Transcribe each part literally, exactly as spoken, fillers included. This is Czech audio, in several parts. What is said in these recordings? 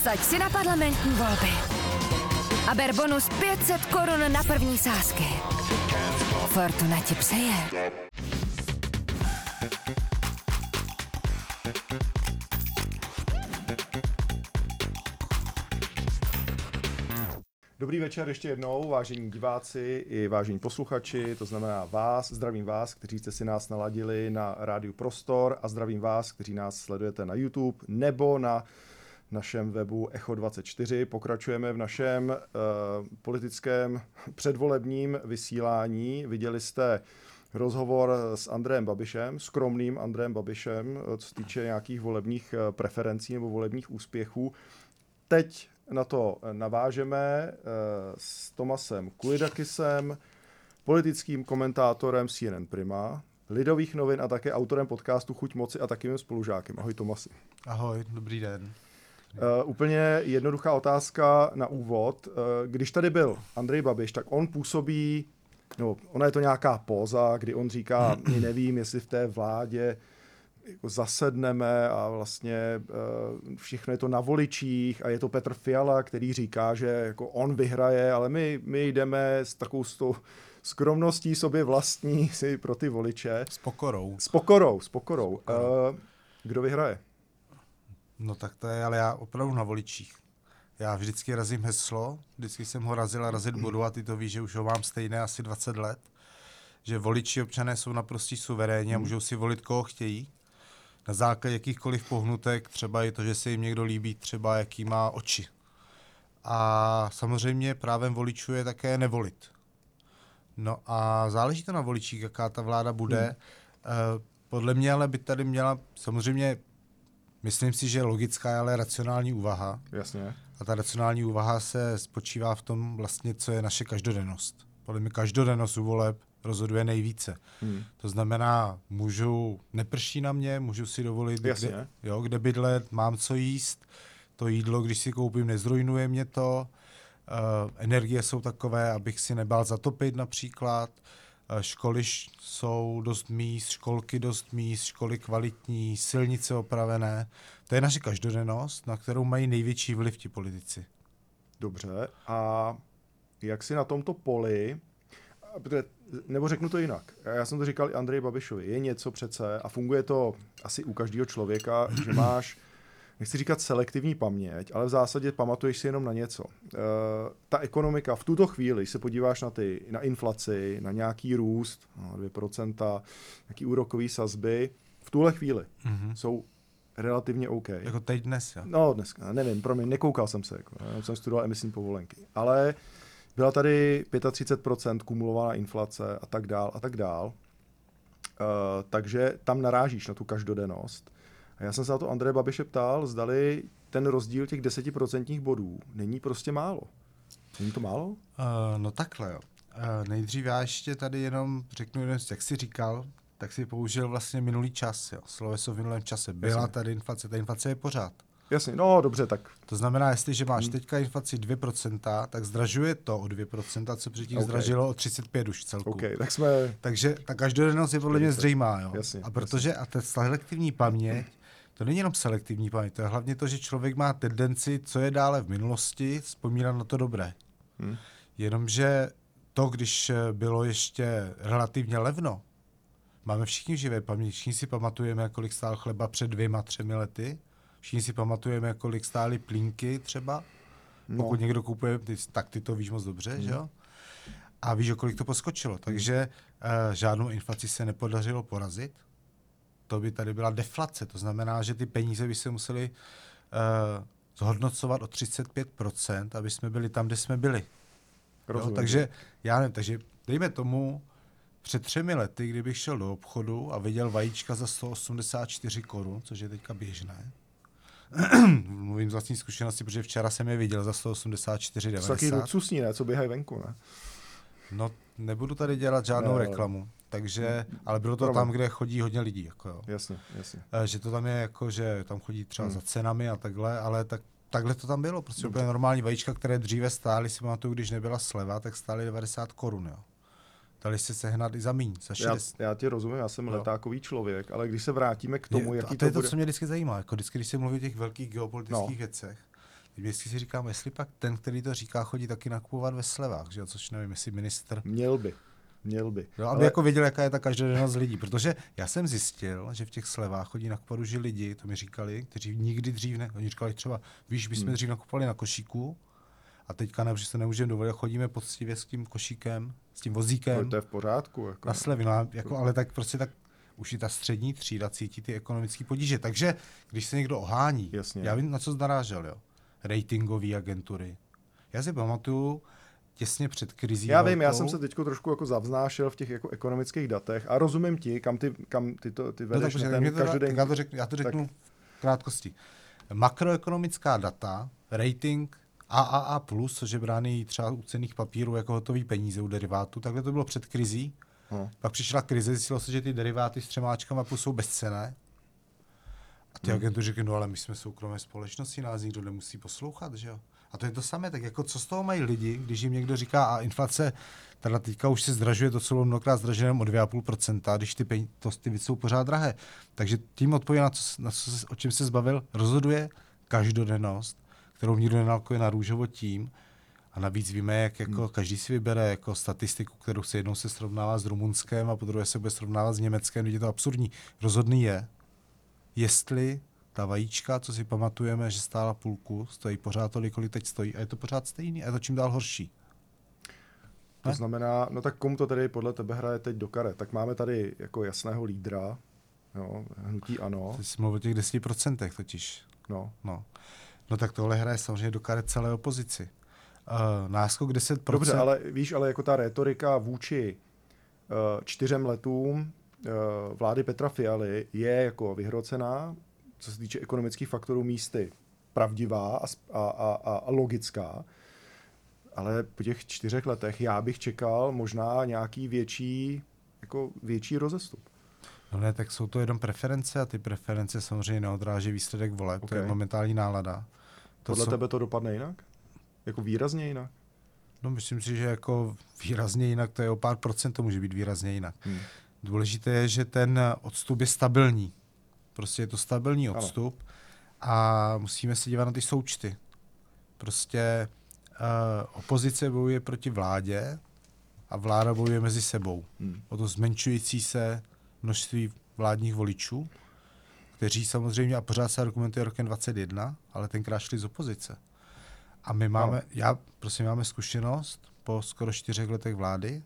Vsaď si na parlamentní volby a ber bonus pět set korun na první sázky. Fortuna ti přeje. Dobrý večer ještě jednou, vážení diváci i vážení posluchači, to znamená vás, zdravím vás, kteří jste si nás naladili na rádiu Prostor a zdravím vás, kteří nás sledujete na YouTube nebo na našem webu Echo dvacet čtyři. Pokračujeme v našem uh, politickém předvolebním vysílání. Viděli jste rozhovor s Andrejem Babišem, skromným Andrejem Babišem, co se týče nějakých volebních preferencí nebo volebních úspěchů. Teď na to navážeme s Tomasem Kulidakisem, politickým komentátorem C N N Prima, Lidových novin a také autorem podcastu Chuť moci a taky mým spolužákem. Ahoj Tomasi. Ahoj, dobrý den. Uh, úplně jednoduchá otázka na úvod. Uh, když tady byl Andrej Babiš, tak on působí, no, ona je to nějaká póza, kdy on říká, my nevím, jestli v té vládě jako zasedneme a vlastně uh, všechno je to na voličích a je to Petr Fiala, který říká, že jako on vyhraje, ale my, my jdeme s takovou s tou skromností sobě vlastní si pro ty voliče. S pokorou. S pokorou, s pokorou. S pokorou. Uh, kdo vyhraje? No tak to je, ale já opravdu na voličích. Já vždycky razím heslo, vždycky jsem ho razil a razit budu a ty to víš, že už ho mám stejné asi dvacet let, že voliči občané jsou naprostí suverénní a můžou si volit, koho chtějí. Na základě jakýchkoliv pohnutek, třeba je to, že se jim někdo líbí, třeba jaký má oči. A samozřejmě právem voličů je také nevolit. No a záleží to na voličích, jaká ta vláda bude. Hmm. Uh, podle mě ale by tady měla, samozřejmě, myslím si, že logická je ale racionální úvaha. Jasně. A ta racionální úvaha se spočívá v tom vlastně, co je naše každodennost. Podle mě každodennost u voleb rozhoduje nejvíce. Hmm. To znamená, můžu, neprší na mě, můžu si dovolit, kde, jo, kde bydlet, mám co jíst, to jídlo, když si koupím, nezrujnuje mě to, uh, energie jsou takové, abych si nebál zatopit například, uh, školy jsou dost míst, školky dost míst, školy kvalitní, silnice opravené. To je naše každodennost, na kterou mají největší vliv ti politici. Dobře, a jak si na tomto poli, nebo řeknu to jinak, já jsem to říkal i Andreji Babišovi, je něco přece a funguje to asi u každého člověka, že máš, nechci říkat selektivní paměť, ale v zásadě pamatuješ si jenom na něco. E, ta ekonomika v tuto chvíli, když se podíváš na, ty, na inflaci, na nějaký růst, no, dvě procenta, nějaký úrokový sazby, v tuhle chvíli mm-hmm. jsou relativně OK. Jako teď dnes, jo? No dneska, nevím, promiň, nekoukal jsem se, jako, já jsem studoval emisní povolenky, ale byla tady třicet pět procent kumulovaná inflace a tak dál a tak dál. Uh, takže tam narážíš na tu každodennost. A já jsem se na to Andreje Babiše ptal, zdali ten rozdíl těch deseti procentních bodů není prostě málo. Není to málo? Uh, no takhle, jo. Uh, nejdřív já ještě tady jenom řeknu, jak jsi říkal, tak si použil vlastně minulý čas, jo. Sloveso v minulém čase. Byla Jasně. tady inflace, ta inflace je pořád. Jasně, no dobře, tak. To znamená, jestliže máš hmm. teďka inflaci dvě procenta, tak zdražuje to o dvě procenta, co předtím okay. zdražilo o třicet pět už v celku. Okay, tak jsme... Takže ta každodennost je podle mě zřejmá. Jo? Jasně, a protože jasně. a ta selektivní paměť, to není jenom selektivní paměť, to je hlavně to, že člověk má tendenci, co je dále v minulosti, vzpomínat na to dobré. Hmm. Jenomže to, když bylo ještě relativně levno, máme všichni živé paměť, všichni si pamatujeme, kolik stál chleba před dvěma, třemi lety, všichni si pamatujeme, kolik stály plínky třeba. No. Pokud někdo kupuje, ty, tak ty to víš moc dobře, hmm. že jo? A víš, o kolik to poskočilo. Takže uh, žádnou inflaci se nepodařilo porazit. To by tady byla deflace. To znamená, že ty peníze by se museli uh, zhodnocovat o třicet pět procent, aby jsme byli tam, kde jsme byli. Jo? Takže já nevím, takže dejme tomu, před třemi lety, kdybych šel do obchodu a viděl vajíčka za sto osmdesát čtyři korun, což je teďka běžné, mluvím z vlastní zkušenosti, protože včera jsem je viděl za sto osmdesát čtyři devadesát. To jsou taky luxusní, ne? Co běhají venku, ne? No, nebudu tady dělat žádnou ne, reklamu, takže, ale bylo to Promiň. tam, kde chodí hodně lidí, jako jo. Jasně, jasně. Že to tam je jako, že tam chodí třeba hmm. za cenami a takhle, ale tak, takhle to tam bylo, prostě úplně normální vajíčka, které dříve stály, si pamatuju, když nebyla sleva, tak stály devadesát korun, jo. Dali se sehnat i za míň, za šedesát. Já, já ti rozumím, já jsem jo. letákový člověk, ale když se vrátíme k tomu, je, jaký to, to je bude... to, co mě vždycky zajímá. Jako vždycky, když se mluví o těch velkých geopolitických no. věcech, Vždycky si říkám, jestli pak ten, který to říká, chodí taky nakupovat ve slevách, že jo? Což nevím, jestli ministr... Měl by. Měl by. Jo, aby ale... jako věděl, jaká je ta každodennost lidí, protože já jsem zjistil, že v těch slevách chodí nakupovat už lidi, to mi říkali, kteří nikdy dřív ne, oni říkali třeba, víš, my jsme hmm. dřív nakupovali na košíku a teďka ne, že se nemůžeme dovolit, chodíme poctivě s tím košíkem, s tím vozíkem. To je v pořádku. Jako... Na slevy, no, jako, ale tak prostě tak už i ta střední třída cítí ty ekonomické potíže. Takže když se někdo ohání, jasně. Já vím, na co narážel, jo. Ratingové agentury. Já si pamatuju, těsně před krizí. Já vím, já jsem se teď trošku jako zavznášel v těch jako ekonomických datech a rozumím ti, kam ty, kam ty, to, ty vedeš no, na ten ten každodenní... Já to řeknu, já to řeknu v krátkosti. Makroekonomická data, rating A A A plus, což je brány třeba u cenných papírů jako hotový peníze u derivátů, takhle to bylo před krizí. Hmm. Pak přišla krize, zjistilo se, že ty deriváty s třemáčkama plus jsou bezcenné. A ty hmm. agentury řekli, no ale my jsme soukromé společnosti, nás nikdo nemusí poslouchat, že jo? A to je to samé, tak jako co z toho mají lidi, když jim někdo říká, a inflace, teda teďka už se zdražuje, to co mnohokrát zdražuje o dvě celá pět procenta, když ty, peň, to, ty věci jsou pořád drahé. Takže tím odpověď na, co, na co, o čem se zbavil, rozhoduje každodennost, kterou nikdo nenalkuje na růžovo tím. A navíc víme, jak jako hmm. každý si vybere jako statistiku, kterou se jednou se srovnává s Rumunskem a po druhé se bude srovnávat s Německem, když je to absurdní. Rozhodný je, jestli ta vajíčka, co si pamatujeme, že stála půlku, stojí pořád tolik, kolik teď stojí a je to pořád stejný a je to čím dál horší. To ne? Znamená, no tak komu to tedy podle tebe hraje teď do karet? Tak máme tady jako jasného lídra, jo, hnutí ANO. Ty jsi mluvil o těch deseti procentech totiž. No. no. No tak tohle hraje samozřejmě do karet celé opozici. Uh, náskok deset procent. Dobře, ale víš, ale jako ta rétorika vůči uh, čtyřem letům uh, vlády Petra Fialy je jako vyhrocená, co se týče ekonomických faktorů místy, pravdivá a, a, a, a logická, ale po těch čtyřech letech já bych čekal možná nějaký větší, jako větší rozestup. No ne, tak jsou to jenom preference a ty preference samozřejmě neodráží výsledek voleb, okay. To je momentální nálada. To Podle jsou... tebe to dopadne jinak? Jako výrazně jinak? No myslím si, že jako výrazně jinak, to je o pár procent, to může být výrazně jinak. Hmm. Důležité je, že ten odstup je stabilní. Prostě je to stabilní odstup ano. A musíme se dívat na ty součty. Prostě uh, opozice bojuje proti vládě a vláda bojuje mezi sebou. Hmm. O to zmenšující se množství vládních voličů, kteří samozřejmě, a pořád se argumentuje rokem dvacet jedna, ale tenkrát šli z opozice. A my máme, no. já prostě máme zkušenost po skoro čtyřech letech vlády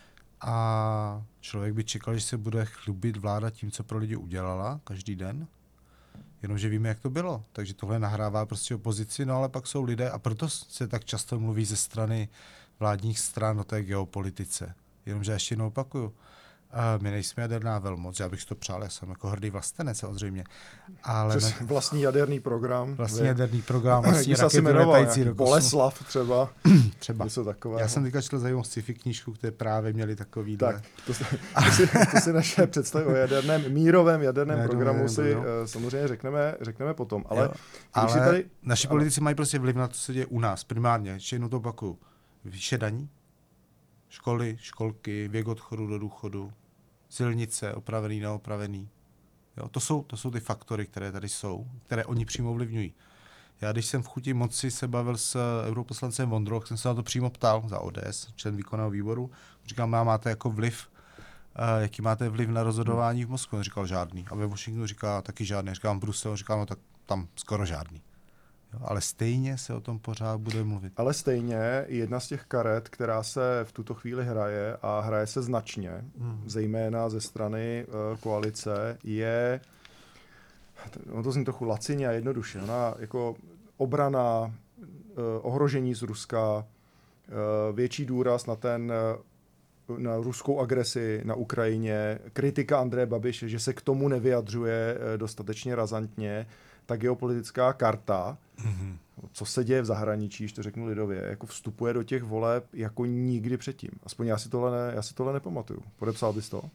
a člověk by čekal, že se bude chlubit vláda tím, co pro lidi udělala každý den, jenomže víme, jak to bylo. Takže tohle nahrává prostě opozici, no ale pak jsou lidé a proto se tak často mluví ze strany vládních stran o té geopolitice. Jenomže ještě jednou opakuju, Uh, my nejsme jaderná velmoc, já bych to přál, já jsem jako hrdý vlastenec samozřejmě. Ale ne... Vlastní jaderný program. Vlastní vy... jaderný program, vlastní rakety letající do kosmu. Boleslav třeba. třeba. Něco takového. Já jsem teďka četl zajímavou sci-fi knížku, které právě měly takový... Tak, to, to, si, to si naše představy o jaderném, mírovém jaderném ne, programu ne, si uh, samozřejmě řekneme, řekneme potom. Ale, jo, ale si tady... naši politici mají prostě vliv na to, co se děje u nás, primárně. Ještě jednou to opakuju. Výše daní, školy, školky, věk odchodu do důchodu, silnice, opravený, neopravený. Jo, to jsou, to jsou ty faktory, které tady jsou, které oni přímo ovlivňují. Já, když jsem v chuti moci se bavil s europoslancem Vondrou, jsem se na to přímo ptal za O D S, člen výkonného výboru. Říkám, má, máte jako vliv, uh, jaký máte vliv na rozhodování v Moskvě? On říkal žádný. A ve Washingtonu říká taky žádný. Říkám Brusel, říkám, no tak tam skoro žádný. Jo, ale stejně se o tom pořád bude mluvit. Ale stejně jedna z těch karet, která se v tuto chvíli hraje a hraje se značně, hmm. zejména ze strany uh, koalice, je, no to zní trochu lacině a jednoduše, ona jako obrana, uh, ohrožení z Ruska, uh, větší důraz na ten uh, na ruskou agresi na Ukrajině, kritika Andreje Babiše, že se k tomu nevyjadřuje uh, dostatečně razantně, ta geopolitická karta, mm-hmm. co se děje v zahraničí, když to řeknu lidově, jako vstupuje do těch voleb jako nikdy předtím. Aspoň já si tohle, ne, já si tohle nepamatuju. Podepsal bys to?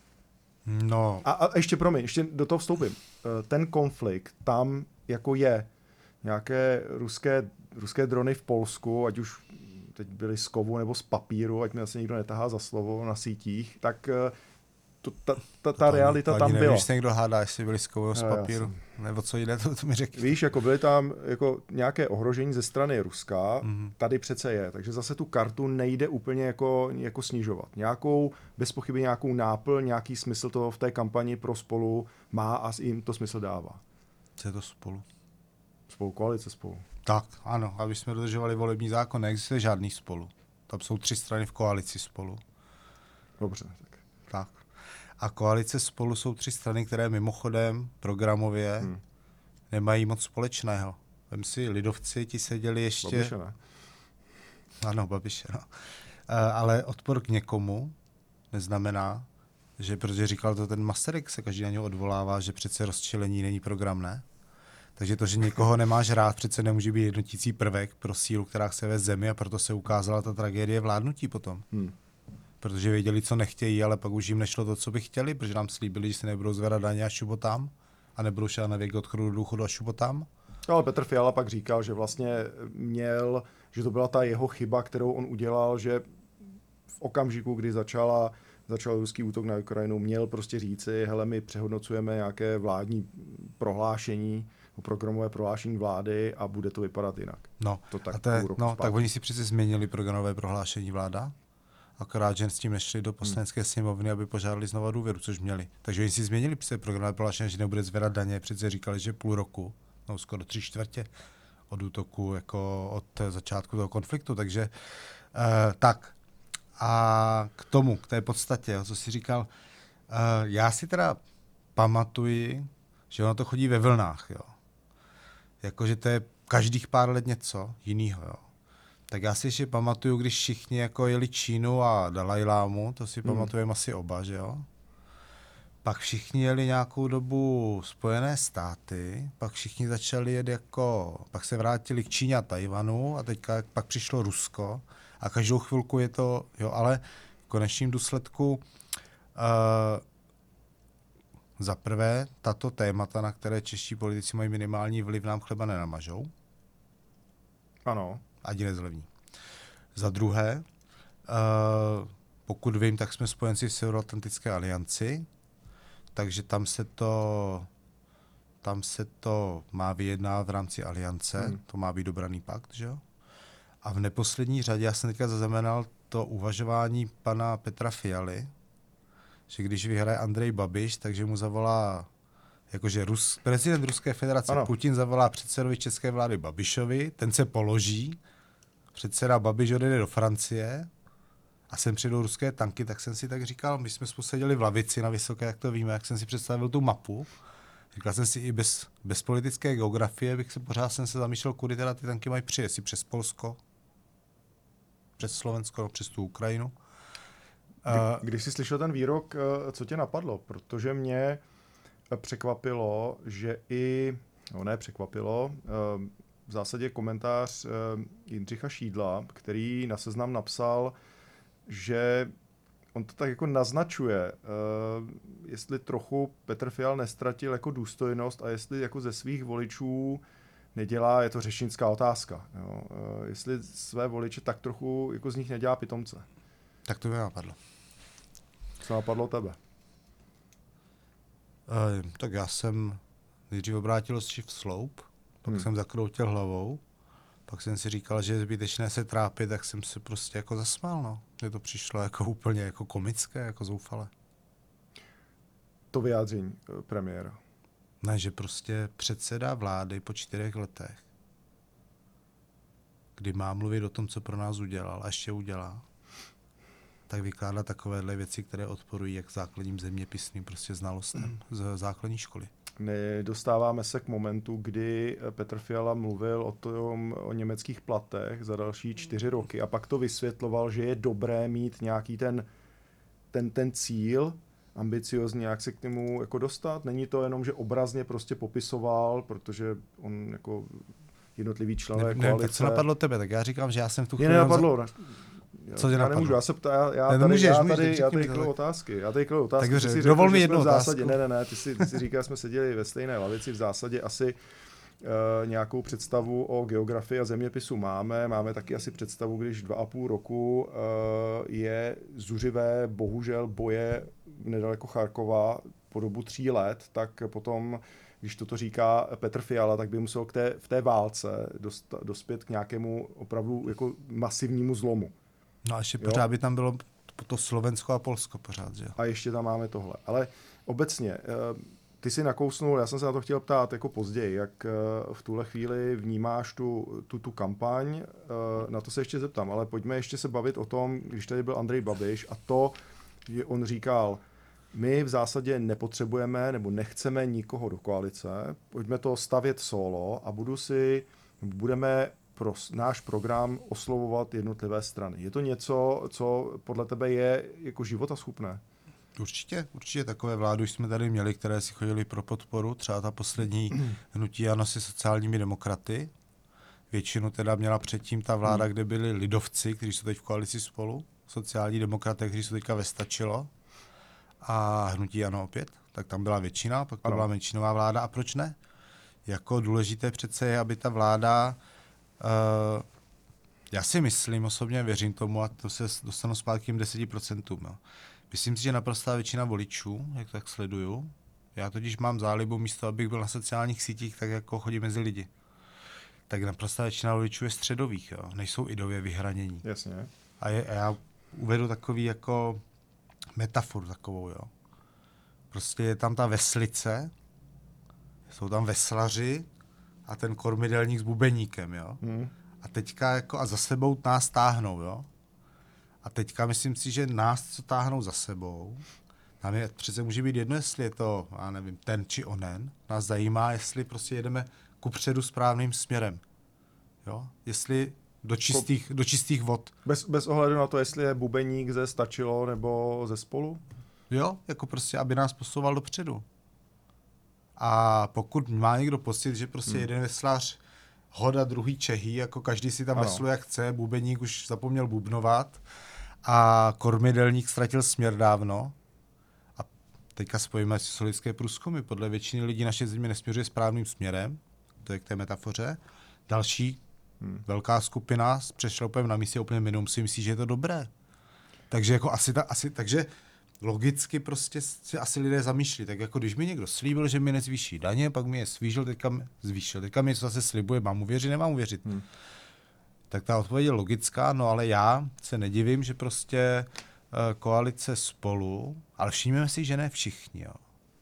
No. A, a ještě, promiň, ještě do toho vstoupím. Ten konflikt tam jako je nějaké ruské, ruské drony v Polsku, ať už teď byly z kovu nebo z papíru, ať mi asi nikdo netahá za slovo na sítích, tak to, ta, ta, ta realita ani tam nevím, byla. Nevím, že se někdo hádá, jestli byli z kového z No, papíru, nebo co jde, to, to mi řekni. Víš, jako byly tam jako nějaké ohrožení ze strany Ruska, mm-hmm. tady přece je, takže zase tu kartu nejde úplně jako, jako snižovat. Nějakou, bez pochyby nějakou náplň, nějaký smysl to v té kampani pro Spolu má a jim to smysl dává. Co je to Spolu? Spolu, koalice Spolu. Tak, ano, aby jsme dodržovali volební zákon, neexistuje žádný Spolu. Tam jsou tři strany v koalici Spolu. Dobře, tak. Tak. A koalice Spolu jsou tři strany, které mimochodem programově hmm. nemají moc společného. Vem si, lidovci, ti seděli ještě... Babiše, ne? Ano, Babiše, no. E, ale odpor k někomu neznamená, že, protože říkal to ten Masaryk, se každý na něho odvolává, že přece rozčilení není program, ne? Takže to, že někoho nemáš rád, přece nemůže být jednotící prvek pro sílu, která chce ve zemi, a proto se ukázala ta tragédie vládnutí potom. Hmm. Protože věděli, co nechtějí, ale pak už jim nešlo to, co by chtěli, protože nám slíbili, že se nebudou zvedat daně a šubotám a nebudou šát na věk odchodu do důchodu a šubotám. Ale Petr Fiala pak říkal, že vlastně měl, že to byla ta jeho chyba, kterou on udělal, že v okamžiku, kdy začala, začal ruský útok na Ukrajinu, měl prostě říci, hele, my přehodnocujeme nějaké vládní prohlášení, programové prohlášení vlády a bude to vypadat jinak. No, to tak, a to je, no tak oni si přece změnili programové prohlášení vláda, akorát, že s tím nešli do poslanecké hmm. sněmovny, aby požádali znova důvěru, což měli. Takže oni si změnili přece programové prohlášení, že nebude zvedat daně, přece říkali, že půl roku, no skoro tři čtvrtě od útoku, jako od začátku toho konfliktu, takže uh, tak. A k tomu, k té podstatě, co jsi říkal, uh, já si teda pamatuji, že ono to chodí ve vlnách, jo. Jakože to je každých pár let něco jinýho, jo. Tak já si ještě pamatuju, když všichni jako jeli Čínu a Dalajlámu, to si hmm. pamatujeme asi oba, že jo. Pak všichni jeli nějakou dobu Spojené státy, pak všichni začali jet jako, pak se vrátili k Číně a Tajvanu a teďka pak přišlo Rusko a každou chvilku je to, jo, ale v konečném důsledku uh, za prvé, tato témata, na které čeští politici mají minimální vliv, nám chleba nenamažou. Ano. Ani nezlevní. Za druhé, uh, pokud vím, tak jsme spojenci v Severoatlantické alianci, takže tam se to, tam se to má vyjednávat v rámci aliance, hmm. to má být dobraný pakt, že jo? A v neposlední řadě, já jsem teďka zaznamenal to uvažování pana Petra Fialy, že když vyhraje Andrej Babiš, takže mu zavolá, jakože Rus, prezident Ruské federace ano. Putin zavolá předsedovi české vlády Babišovi, ten se položí, předseda Babiš odjede do Francie a sem přijdou ruské tanky, tak jsem si tak říkal, my jsme spolu seděli v lavici na Vysoké, jak to víme, jak jsem si představil tu mapu. Říkal jsem si i bez, bez politické geografie, bych se pořád jsem se zamýšlel, kudy teda ty tanky mají přijet, jestli přes Polsko, přes Slovensko, no, přes tu Ukrajinu. Kdy, když jsi slyšel ten výrok, co tě napadlo? Protože mě překvapilo, že i, no ne překvapilo, v zásadě komentář Jindřicha Šídla, který na Seznam napsal, že on to tak jako naznačuje, jestli trochu Petr Fiala nestratil jako důstojnost a jestli jako ze svých voličů nedělá, je to řečnická otázka, jo, jestli své voliče tak trochu jako z nich nedělá pitomce. Tak to by napadlo. Co napadlo tebe? E, tak já jsem nejdřív obrátil oči v sloup, pak hmm. jsem zakroutil hlavou, pak jsem si říkal, že je zbytečné se trápit, tak jsem se prostě jako zasmál, no. Mně to přišlo jako úplně jako komické, jako zoufale. To vyjádření premiéra. Ne, že prostě předseda vlády po čtyřech letech, kdy má mluvit o tom, co pro nás udělal a ještě udělá, tak vykládá takovéhle věci, které odporují jak základním zeměpisným prostě znalostem z základní školy. Nedostáváme se k momentu, kdy Petr Fiala mluvil o tom, o německých platech za další čtyři roky a pak to vysvětloval, že je dobré mít nějaký ten, ten, ten cíl, ambiciozní, jak se k němu jako dostat. Není to jenom, že obrazně prostě popisoval, protože on jako jednotlivý členové ne, koalice... Ne, tak co napadlo tebe? Tak já říkám, že já jsem v tu chvíli... Mě nenapadlo. Co tě já napadlo? nemůžu, já se ptá, já, já ne, tady, můžeš, já můžeš, tady, já tady mi, kladu otázky, já tady kladu otázky. Tak ty si dovol řekl, mi že jednu v otázku. zásadě, ne, ne, ne, ty si, ty si říkal, jsme seděli ve stejné lavici, v zásadě asi e, nějakou představu o geografii a zeměpisu máme. Máme taky asi představu, když dva a půl roku e, je zuřivé, bohužel, boje nedaleko Charkova po dobu tří let, tak potom, když toto říká Petr Fiala, tak by musel k té, v té válce dost, dospět k nějakému opravdu jako masivnímu zlomu. No a ještě pořád by tam bylo to Slovensko a Polsko pořád, že? A ještě tam máme tohle. Ale obecně, ty si nakousnul, já jsem se na to chtěl ptát jako později, jak v tuhle chvíli vnímáš tu, tu, tu kampaň, na to se ještě zeptám, ale pojďme ještě se bavit o tom, když tady byl Andrej Babiš a to, že on říkal, my v zásadě nepotřebujeme nebo nechceme nikoho do koalice, pojďme to stavět solo a budu si, budeme pro náš program oslovovat jednotlivé strany. Je to něco, co podle tebe je jako životaschopné? Určitě, určitě takové vlády už jsme tady měli, které si chodili pro podporu, třeba ta poslední hnutí ANO se sociálními demokraty. Většinu teda měla předtím ta vláda, hmm. kde byli lidovci, kteří jsou teď v koalici Spolu, sociální demokraté, kteří jsou teďka ve Stačilo a hnutí ANO opět, tak tam byla většina, pak to byla menšinová vláda a proč ne? Jako důležité přece je, aby ta vláda Uh, já si myslím, osobně věřím tomu, a to se dostanu zpátky k těm deseti procentům. No. Myslím si, že naprostá většina voličů, jak tak sleduju, já totiž mám zálibu místo, abych byl na sociálních sítích, tak jako chodím mezi lidi. Tak naprostá většina voličů je středových, jo. Nejsou ideově vyhranění. Jasně. A, je, a já uvedu takový jako metaforu takovou, jo. Prostě je tam ta veslice, jsou tam veslaři, a ten kormidelník s bubeníkem, jo. Hmm. A teďka jako a za sebou nás táhnou, jo. A teďka myslím si, že nás, co táhnou za sebou, nám je, přece může být jedno, jestli je to, já nevím, ten či onen. Nás zajímá, jestli prostě jedeme kupředu správným směrem, jo. Jestli do čistých, do čistých vod. Bez, bez ohledu na to, jestli je bubeník ze Stačilo nebo ze Spolu? Jo, jako prostě, aby nás posouval dopředu. A pokud má někdo pocit, že prostě hmm. jeden veslář hoda, druhý Čehý, jako každý si tam vesluje jak chce, bubeník už zapomněl bubnovat a kormidelník ztratil směr dávno. A teďka spojíme sociologické průzkumy. Podle většiny lidí naše země nesměřuje správným směrem, to je k té metafoře. Další hmm. velká skupina s přešroupem na místě úplně minimum si myslí, že je to dobré. Takže jako asi, ta, asi takže logicky prostě si asi lidé zamýšlí. Tak jako když mi někdo slíbil, že mi nezvýší daně, pak mi je zvýšil, teďka mi zvýšil. Teďka mi něco zase slibuje, mám mu věřit, nemám mu věřit. Hmm. Tak ta odpověď je logická, no ale já se nedivím, že prostě uh, koalice Spolu, ale všimněme si, že ne všichni, jo.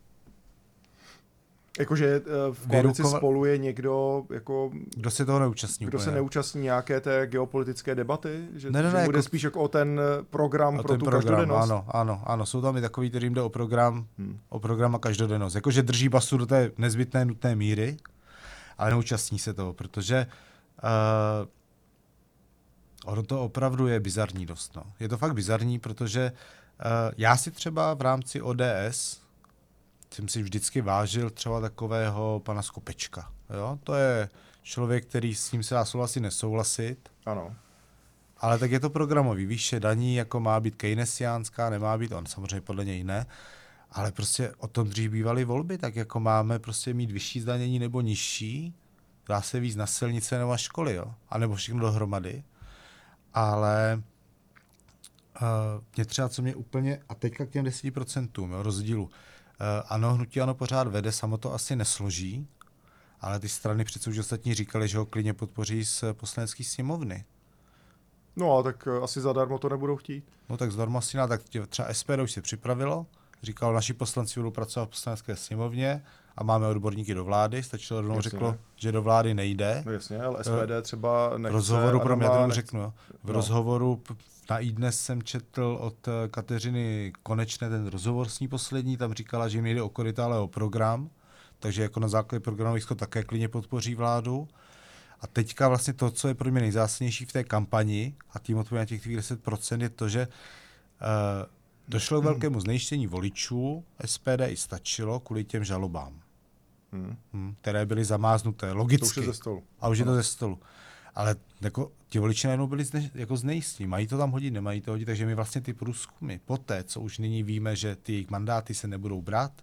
Jakože v koalici Vyrukova... Spolu je někdo, jako... Kdo se toho neúčastní? Kdo úplně, se neúčastní nějaké té geopolitické debaty? Že, ne, ne, že ne, bude jako... spíš jako o ten program o pro ten tu program, každodennost? Ano, ano, ano. Jsou tam i takový, kterým jde o program, hmm. o program a každodennost. Jakože drží basu do té nezbytné nutné míry, ale neúčastní se toho, protože uh, ono to opravdu je bizarní dost. No. Je to fakt bizarní, protože uh, já si třeba v rámci O D S jsem si vždycky vážil třeba takového pana Skopečka. Jo? To je člověk, který s ním se dá souhlasit, nesouhlasit. Ano. Ale tak je to programový. Výše daní jako má být keynesiánská, nemá být, on samozřejmě podle něj ne. Ale prostě o tom dřív bývaly volby, tak jako máme prostě mít vyšší zdanění nebo nižší. Dá se víc na silnice nebo na školy, jo? A nebo všechno dohromady. Ale uh, mě třeba, co mě úplně, a teďka k těm deseti procentům, jo, rozdílu. Uh, ano, hnutí ANO pořád vede, samo to asi nesloží, ale ty strany přece už ostatní říkali, že ho klidně podpoří z poslanecké sněmovny. No a tak uh, asi zadarmo to nebudou chtít. No tak zadarmo asi ne, tak třeba S P D už se připravilo, říkal, naši poslanci budou pracovat v poslanecké sněmovně a máme odborníky do vlády, stačilo rovnou řeklo, ne. že do vlády nejde. No jasně, ale S P D třeba nechce. V rozhovoru, pro mě to řeknu, jo. v no. rozhovoru na iDnes jsem četl od Kateřiny Konečné ten rozhovor s ní poslední, tam říkala, že jim nejde o koryta, ale o program, takže jako na základě programových to také klidně podpoří vládu. A teďka vlastně to, co je pro mě nejzásadnější v té kampani, a tím odpověď na těch deset procent je to, že uh, došlo k velkému znejištění voličů, S P D i stačilo kvůli těm žalobám, hmm. Hmm, které byly zamáznuté, logicky. To už je ze stolu. A už je to ze stolu. Ale jako, ti voliči najednou byli zne, jako znejistí. Mají to tam hodit, nemají to hodit, takže my vlastně ty průzkumy, poté, co už nyní víme, že ty jejich mandáty se nebudou brát,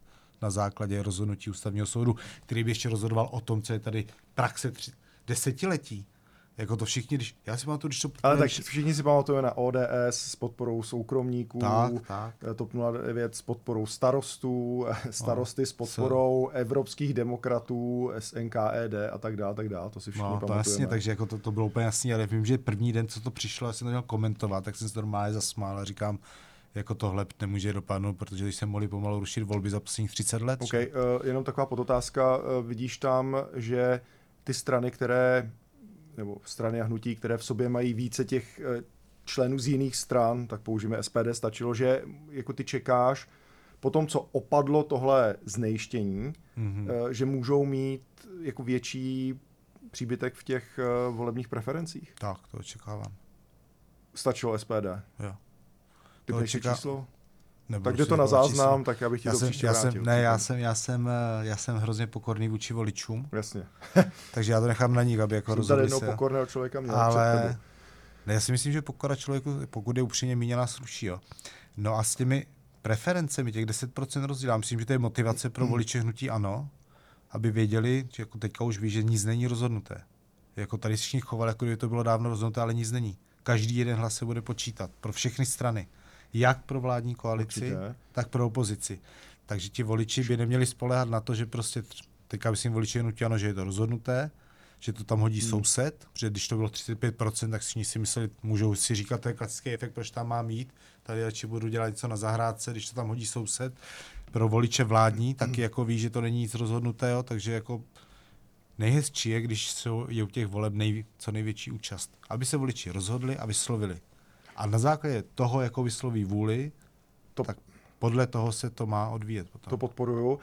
na základě rozhodnutí ústavního soudu, který by ještě rozhodoval o tom, co je tady praxe tři, desetiletí. Jako to všichni, když, já si pamatuju, když to... Ale tak všichni si pamatujeme na O D S s podporou soukromníků, tak, tak. TOP nula devět s podporou starostů, starosty no, s podporou se... evropských demokratů, S N K E D a tak dále, tak dále, to si všichni no, pamatujeme. To jasně, takže jako to, to bylo úplně jasný, ale vím, že první den, co to přišlo, já jsem to měl komentovat, tak jsem se normálně zasmál a říkám, jako tohle nemůže dopadnout, protože když se mohli pomalu rušit volby za posledních třicet let. OK, uh, jenom taková podotázka, uh, vidíš tam, že ty strany, které nebo strany a hnutí, které v sobě mají více těch členů z jiných stran, tak použijeme S P D, stačilo, že jako ty čekáš po tom, co opadlo tohle znejštění, mm-hmm. že můžou mít jako větší příbytek v těch volebních preferencích? Tak, to očekávám. Stačilo S P D? Jo. Ty nechci očeká... číslo? Nebudu tak jde to na záznam, číslo. Tak já bych ti já to jsem, příště já vrátil. Jsem, ne, já jsem, já, jsem, já jsem hrozně pokorný vůči voličům. Jasně. Takže já to nechám na nich, aby jako rozhodli se. Jsem tady jednoho pokorného člověka měl ale ne, já si myslím, že pokora člověku, pokud je upřímně míněná, sluší. Jo. No a s těmi preferencemi, těch deset procent rozdíl, myslím, že to je motivace pro voliče hnutí ANO, aby věděli, že jako teďka už ví, že nic není rozhodnuté. Jako tady všichni chovali, jako kdyby to bylo dávno rozhodnuté, ale nic není. Každý jeden hlas se bude počítat pro všechny strany. Jak pro vládní koalici, určitě, tak pro opozici. Takže ti voliči by neměli spoléhat na to, že prostě, teďka myslím voliči hnutí ANO, že je to rozhodnuté, že to tam hodí hmm. soused, protože když to bylo třicet pět procent, tak si si mysleli, můžou si říkat, to je klasický efekt, proč tam mám jít, tady radši budu dělat něco na zahrádce, když to tam hodí soused. Pro voliče vládní taky hmm. jako ví, že to není nic rozhodnutého, takže jako nejhezčí je, když jsou, je u těch voleb nej, co největší účast. Aby se voliči rozhodli a vyslovili. A na základě toho, jako vysloví vůli, to, tak podle toho se to má odvíjet potom. To podporuju. Uh,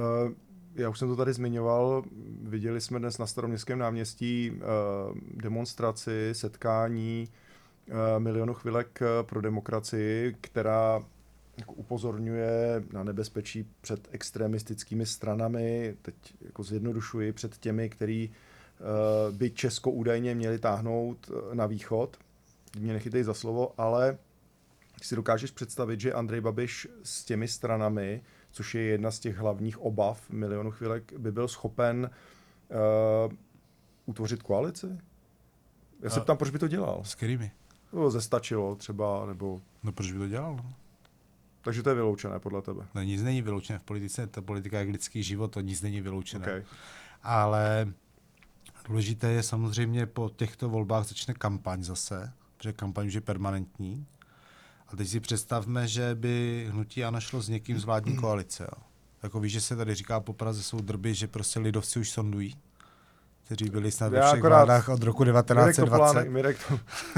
já už jsem to tady zmiňoval, viděli jsme dnes na Staroměstském náměstí uh, demonstraci, setkání uh, Milionu chvilek pro demokracii, která jako upozorňuje na nebezpečí před extremistickými stranami, teď jako zjednodušuji, před těmi, který uh, by Česko údajně měli táhnout na východ. Mě nechytej za slovo, ale si dokážeš představit, že Andrej Babiš s těmi stranami, což je jedna z těch hlavních obav Milionu chvilek, by byl schopen uh, utvořit koalici? Já se ptám, proč by to dělal? S kterými? No, zestačilo třeba, nebo... No proč by to dělal? No? Takže to je vyloučené podle tebe? No nic není vyloučené v politice, ta politika je lidský život, to nic není vyloučené. Okay. Ale důležité je samozřejmě, po těchto volbách začne kampaň zase, protože kampaň už je permanentní. A teď si představme, že by hnutí ANO šlo s někým z vládní koalice. Jo. Jako víš, že se tady říká po Praze jsou drby, že prostě lidovci už sondují, kteří byli snad ve všech vládách od roku devatenáct set dvacet. Mirek to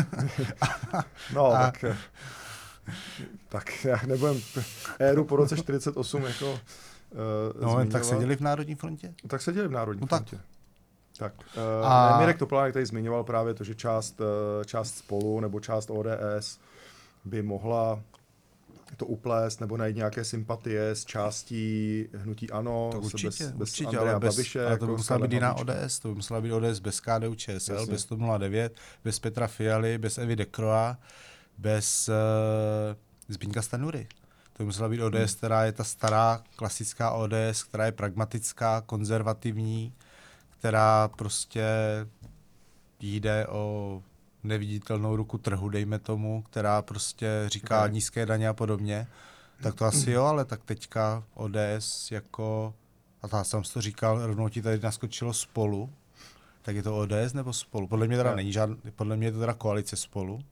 no, a... tak, tak já nebudem éru po roce čtyřicet osm jako uh, no, zmiňovat. Tak seděli v Národní frontě? Tak seděli v Národní no, frontě. Tak. Tak. Uh, a... Mirek Topolánek tady zmiňoval právě to, že část, uh, část Spolu nebo část O D S by mohla to uplést nebo najít nějaké sympatie s částí hnutí ANO, to určitě, bez, bez určitě, Andreje ale bez, Babiše. Ale to by jako musela být jiná O D S, to by musela být O D S bez K D U Č S L, jasně, bez TOP nula devět, bez Petra Fialy, bez Evy Dekroa, bez uh, Zbyňka Stanjury. To by musela být O D S, hmm. která je ta stará klasická O D S, která je pragmatická, konzervativní, která prostě jde o neviditelnou ruku trhu, dejme tomu, která prostě říká okay. nízké daně a podobně, tak to asi jo, ale tak teďka O D S jako, a já jsem to říkal, rovnou ti tady naskočilo Spolu, tak je to O D S nebo Spolu? Podle mě teda yeah. není žádný, podle mě je to teda koalice Spolu,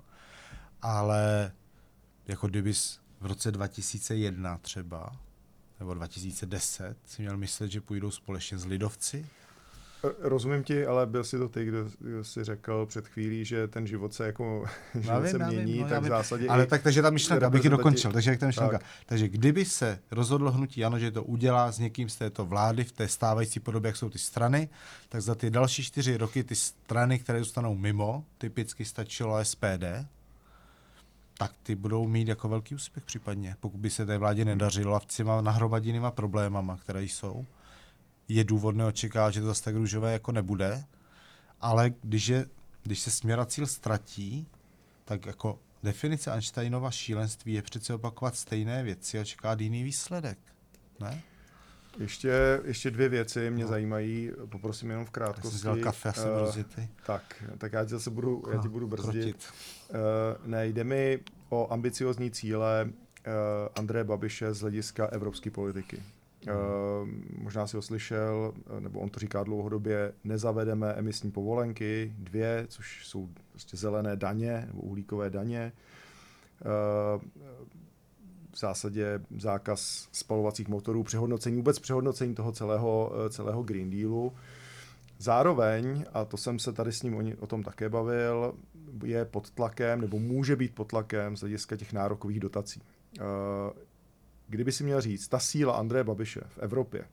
ale jako kdybys v roce dva tisíce jedna třeba, nebo dva tisíce deset si měl myslet, že půjdou společně s lidovci? Rozumím ti, ale byl si to ty, kdo, kdo si řekl před chvílí, že ten život se jako život se mění, vím, tak v zásadě... Ale tak, takže ta myšlenka, abych ji dokončil, takže jak ta myšlenka. Tak. Takže kdyby se rozhodlo hnutí ANO, že to udělá s někým z této vlády v té stávající podobě, jak jsou ty strany, tak za ty další čtyři roky ty strany, které zůstanou mimo, typicky stačilo S P D, tak ty budou mít jako velký úspěch případně, pokud by se té vládě nedařilo a s těma nahromadinýma problémama, které jsou. Je důvodné očekávat, že to zase tak růžové jako nebude, ale když, je, když se směr a cíl ztratí, tak jako definice Einsteinova šílenství je přece opakovat stejné věci a čekat jiný výsledek, ne? Ještě, ještě dvě věci mě no. zajímají, poprosím jenom v krátkosti. Já jsem vzal kafe, já jsem uh, rozjetý. Tak, tak já ti zase budu, já ti budu brzdit. Uh, ne, jde mi o ambiciozní cíle uh, Andreje Babiše z hlediska evropské politiky. Uh, možná si ho slyšel, nebo on to říká dlouhodobě, nezavedeme emisní povolenky, dvě, což jsou prostě zelené daně, nebo uhlíkové daně. Uh, v zásadě zákaz spalovacích motorů, přehodnocení, vůbec přehodnocení toho celého, celého Green Dealu. Zároveň, a to jsem se tady s ním o, o tom také bavil, je pod tlakem, nebo může být pod tlakem z hlediska těch nárokových dotací. Uh, Kdyby si měl říct, ta síla Andreje Babiše v Evropě,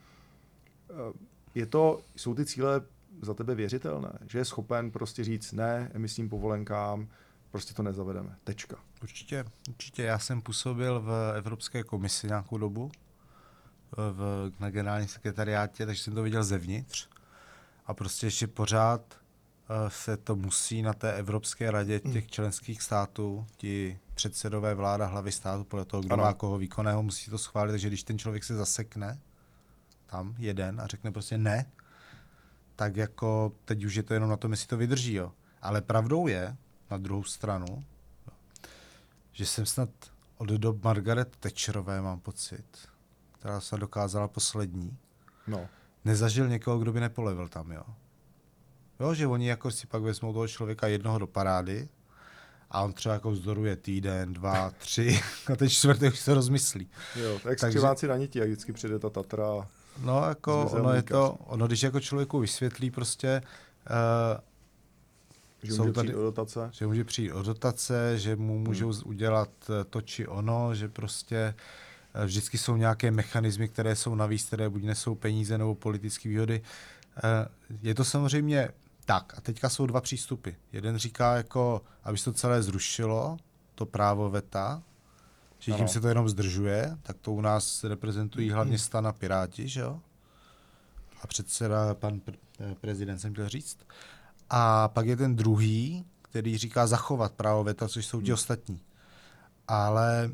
je to, jsou ty cíle za tebe věřitelné? Že je schopen prostě říct ne emisním povolenkám, prostě to nezavedeme. Tečka. Určitě, určitě. Já jsem působil v Evropské komisi nějakou dobu, v, na generálním sekretariátě, takže jsem to viděl zevnitř. A prostě ještě pořád se to musí na té Evropské radě těch členských států, ti předsedové vláda, hlavy státu, podle toho, kdo ano. má koho výkonného, musí to schválit, takže když ten člověk se zasekne, tam jeden, a řekne prostě ne, tak jako teď už je to jenom na tom, jestli to vydrží. Jo. Ale pravdou je, na druhou stranu, že jsem snad od dob Margaret Thatcherové, mám pocit, která se dokázala poslední, no. nezažil někoho, kdo by nepolevil tam, jo. Jo, že oni jako si pak vezmou toho člověka jednoho do parády a on třeba jako vzdoruje týden, dva, tři a ten čtvrtek už se rozmyslí. Jo, tak skřiváci na niti, jak vždycky přijde ta Tatra. No, jako ono je to, ono když jako člověku vysvětlí prostě, uh, že může tady, přijít o dotace. Že může přijít o dotace, že mu můžou hmm. udělat to či ono, že prostě uh, vždycky jsou nějaké mechanismy, které jsou navíc, které buď nesou peníze nebo politické výhody. Uh, je to samozřejmě tak. A teďka jsou dva přístupy. Jeden říká, jako, aby se to celé zrušilo, to právo veta, že tím se to jenom zdržuje, tak to u nás reprezentují hlavně STAN a Piráti, že jo? A předseda, pan pre- prezident jsem chtěl říct. A pak je ten druhý, který říká zachovat právo veta, což jsou ti ostatní. Ale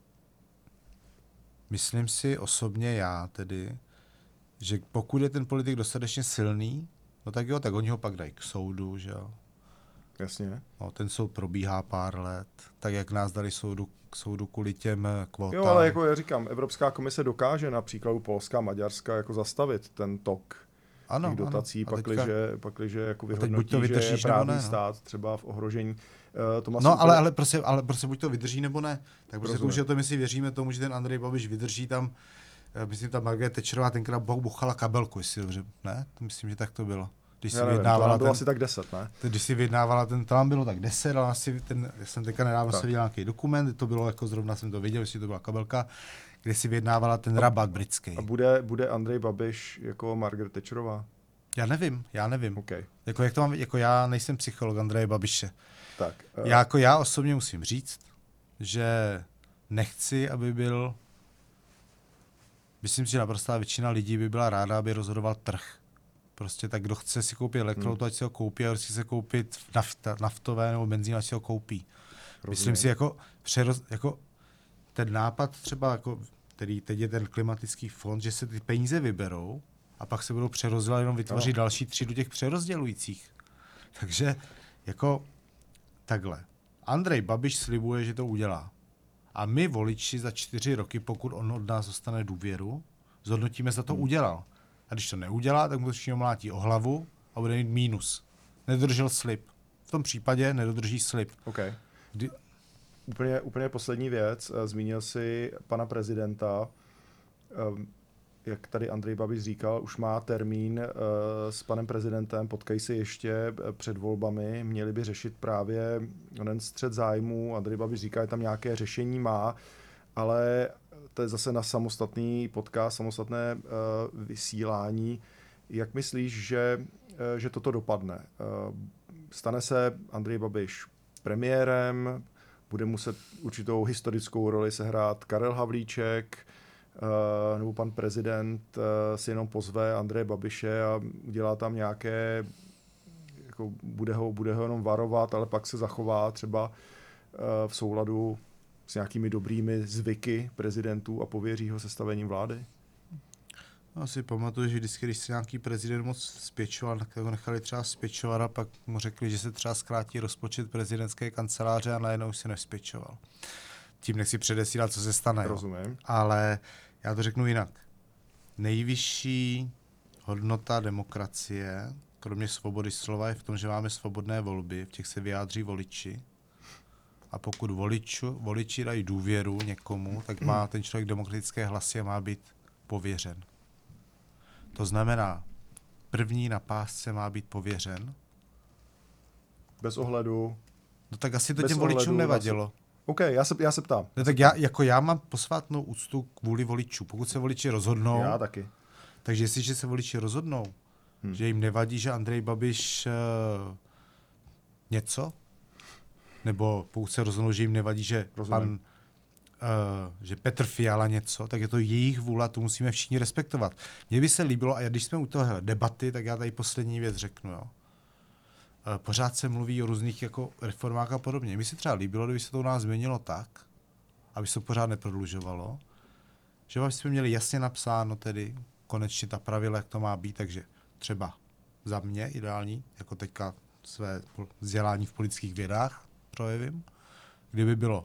myslím si osobně já tedy, že pokud je ten politik dostatečně silný, no tak jo, tak oni ho pak dají k soudu, že jo. Jasně. No, ten soud probíhá pár let, tak jak nás dali soudu, k soudu kvůli těm kvótám. Jo, ale jako já říkám, Evropská komise dokáže například Polska a Maďarska jako zastavit ten tok ano, těch dotací, ano. pakliže, teďka, pakliže jako vyhodnotí, to že je právní ne, stát no. třeba v ohrožení. Uh, to no, ale, ale, prostě, ale prostě buď to vydrží, nebo ne. Tak prostě to už je to, my si věříme tomu, že ten Andrej Babiš vydrží tam. Myslím, ta Margaret Thatcherová tenkrát buchala kabelku, jestli dobře, ne? To myslím, že tak to bylo. Když si vyjednávala ten, asi tak deset, ne? Když si vyjednávala ten, tam bylo tak deset, ale asi ten, já jsem teďka nedávno se viděl nějaký dokument, to bylo jako zrovna jsem to viděl, jestli to byla kabelka, kde si vyjednávala ten a, rabat britský. A bude, bude Andrej Babiš jako Margaret Thatcherová? Já nevím, já nevím. Okay. Jako, jak to mám, jako já nejsem psycholog Andreje Babiše. Tak, uh... já, jako já osobně musím říct, že nechci, aby byl. Myslím si, že naprostá většina lidí by byla ráda, aby rozhodoval trh. Prostě tak, kdo chce si koupit elektroauto, hmm. ať si ho koupí, a kdo si chce koupit nafta, naftové nebo benzín, ať si ho koupí. Rozumím. Myslím si, jako, přeroz, jako ten nápad třeba, jako, který teď je ten klimatický fond, že se ty peníze vyberou a pak se budou přerozdělat, jenom vytvoří no. další třídu těch přerozdělujících. Takže jako takhle. Andrej Babiš slibuje, že to udělá. A my voliči za čtyři roky, pokud on od nás dostane důvěru, zhodnotíme, za to hmm. udělal. A když to neudělá, tak mu to všichni mlátí o hlavu a bude mít mínus. Nedodržel slib. V tom případě nedodrží slib. Okay. Kdy... Úplně, úplně poslední věc. Zmínil si pana prezidenta. Jak tady Andrej Babiš říkal, už má termín s panem prezidentem, potkají se ještě před volbami, měli by řešit právě onen střet zájmů. Andrej Babiš říká, že tam nějaké řešení má, ale to je zase na samostatný podcast, samostatné uh, vysílání. Jak myslíš, že, uh, že toto dopadne? Uh, stane se Andrej Babiš premiérem, bude muset určitou historickou roli sehrát Karel Havlíček, uh, nebo pan prezident uh, si jenom pozve Andreje Babiše a udělá tam nějaké, jako bude ho, bude ho jenom varovat, ale pak se zachová třeba uh, v souladu s nějakými dobrými zvyky prezidentů a pověří ho sestavením vlády? Já si pamatuju, že vždycky, když se nějaký prezident moc spěčoval, tak ho nechali třeba spěčovat a pak mu řekli, že se třeba zkrátí rozpočet prezidentské kanceláře a najednou si nespěčoval. Tím nechci předesílat, co se stane. Rozumím. Ale já to řeknu jinak. Nejvyšší hodnota demokracie, kromě svobody slova, je v tom, že máme svobodné volby, v těch se vyjádří voliči. A pokud voliču, voliči dají důvěru někomu, tak má ten člověk demokratické hlasy a má být pověřen. To znamená, první na pásce má být pověřen. Bez ohledu. No tak asi to těm voličům nevadilo. OK, já se, já se ptám. No tak já, jako já mám posvátnou úctu kvůli voličů. Pokud se voliči rozhodnou... Já taky. Takže jestliže se voliči rozhodnou, hmm. že jim nevadí, že Andrej Babiš uh, něco, nebo pokud se rozhodnou, že jim nevadí, že pan, uh, že Petr Fiala něco, tak je to jejich vůle, to musíme všichni respektovat. Mně by se líbilo, a když jsme u toho debaty, tak já tady poslední věc řeknu, jo. Uh, pořád se mluví o různých jako reformách a podobně. Mně se třeba líbilo, kdyby se to u nás změnilo tak, aby se to pořád neprodlužovalo, že bychom měli jasně napsáno tedy konečně ta pravidla, jak to má být, takže třeba za mě ideální, jako teďka své vzdělání v politických vědách projevím, kdyby bylo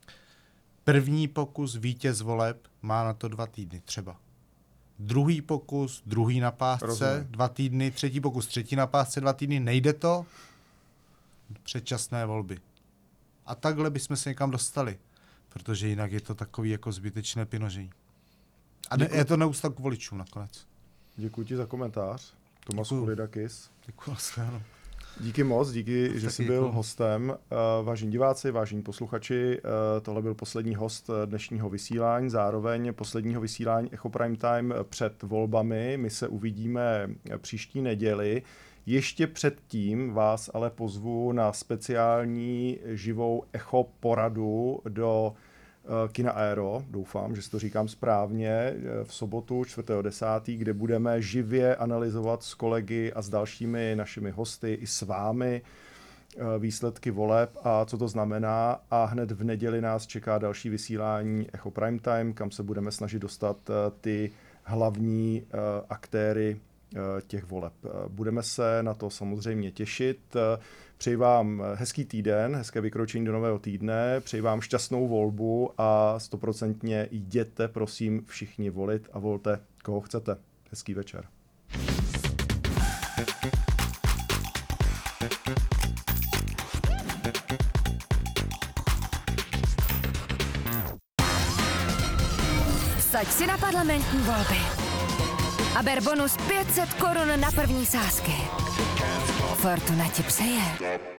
první pokus, vítěz voleb má na to dva týdny třeba. Druhý pokus, druhý na pásce, Rozumím. dva týdny, třetí pokus, třetí na pásce, dva týdny, nejde to, předčasné volby. A takhle bychom se někam dostali, protože jinak je to takový jako zbytečné pinožení. A ne, je to neúcta k voličům nakonec. Děkuji ti za komentář. Tomas Kulidakis. Děkuji. Děkuji. Díky moc, díky, že jsi byl děkuji. hostem. Uh, vážení diváci, vážení posluchači, uh, tohle byl poslední host dnešního vysílání, zároveň posledního vysílání Echo Prime Time před volbami. My se uvidíme příští neděli. Ještě předtím vás ale pozvu na speciální živou Echo poradu do Kina Aero, doufám, že si to říkám správně, v sobotu čtvrtého desátého kde budeme živě analyzovat s kolegy a s dalšími našimi hosty i s vámi výsledky voleb a co to znamená. A hned v neděli nás čeká další vysílání Echo Prime Time, kam se budeme snažit dostat ty hlavní aktéry těch voleb. Budeme se na to samozřejmě těšit. Přeji vám hezký týden, hezké vykročení do nového týdne, přeji vám šťastnou volbu a stoprocentně jděte, prosím, všichni volit a volte, koho chcete. Hezký večer. Vsaď si na parlamentní volby a ber bonus pět set korun na první sázky. Fortuna ti přeje.